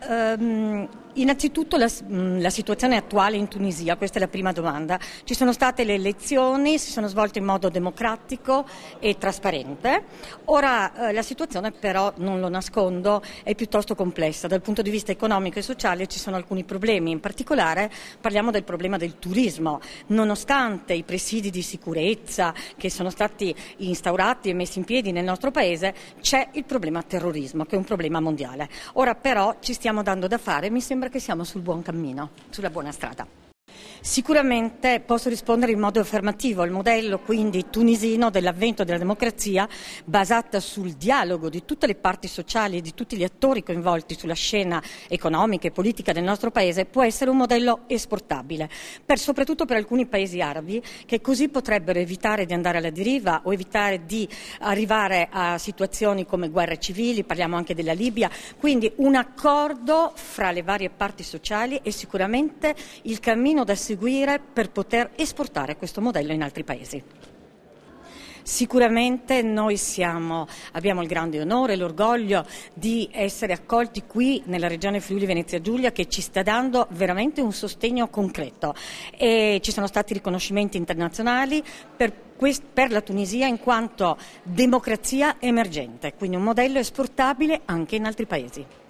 Innanzitutto la situazione attuale in Tunisia, questa è la prima domanda. Ci sono state le elezioni, si sono svolte in modo democratico e trasparente. Ora la situazione però, non lo nascondo, è piuttosto complessa. Dal punto di vista economico e sociale ci sono alcuni problemi, in particolare parliamo del problema del turismo. Nonostante i presidi di sicurezza che sono stati instaurati e messi in piedi nel nostro paese, c'è il problema terrorismo, che è un problema mondiale. Ora però ci stiamo dando da fare, mi sembra che siamo sul buon cammino, sulla buona strada. Sicuramente posso rispondere in modo affermativo al modello quindi tunisino dell'avvento della democrazia basata sul dialogo di tutte le parti sociali e di tutti gli attori coinvolti sulla scena economica e politica del nostro paese può essere un modello esportabile, soprattutto per alcuni paesi arabi che così potrebbero evitare di andare alla deriva o evitare di arrivare a situazioni come guerre civili, parliamo anche della Libia, quindi un accordo fra le varie parti sociali è sicuramente il cammino da seguire per poter esportare questo modello in altri paesi. Sicuramente noi abbiamo il grande onore e l'orgoglio di essere accolti qui nella regione Friuli Venezia Giulia, che ci sta dando veramente un sostegno concreto e ci sono stati riconoscimenti internazionali per la Tunisia in quanto democrazia emergente, quindi un modello esportabile anche in altri paesi.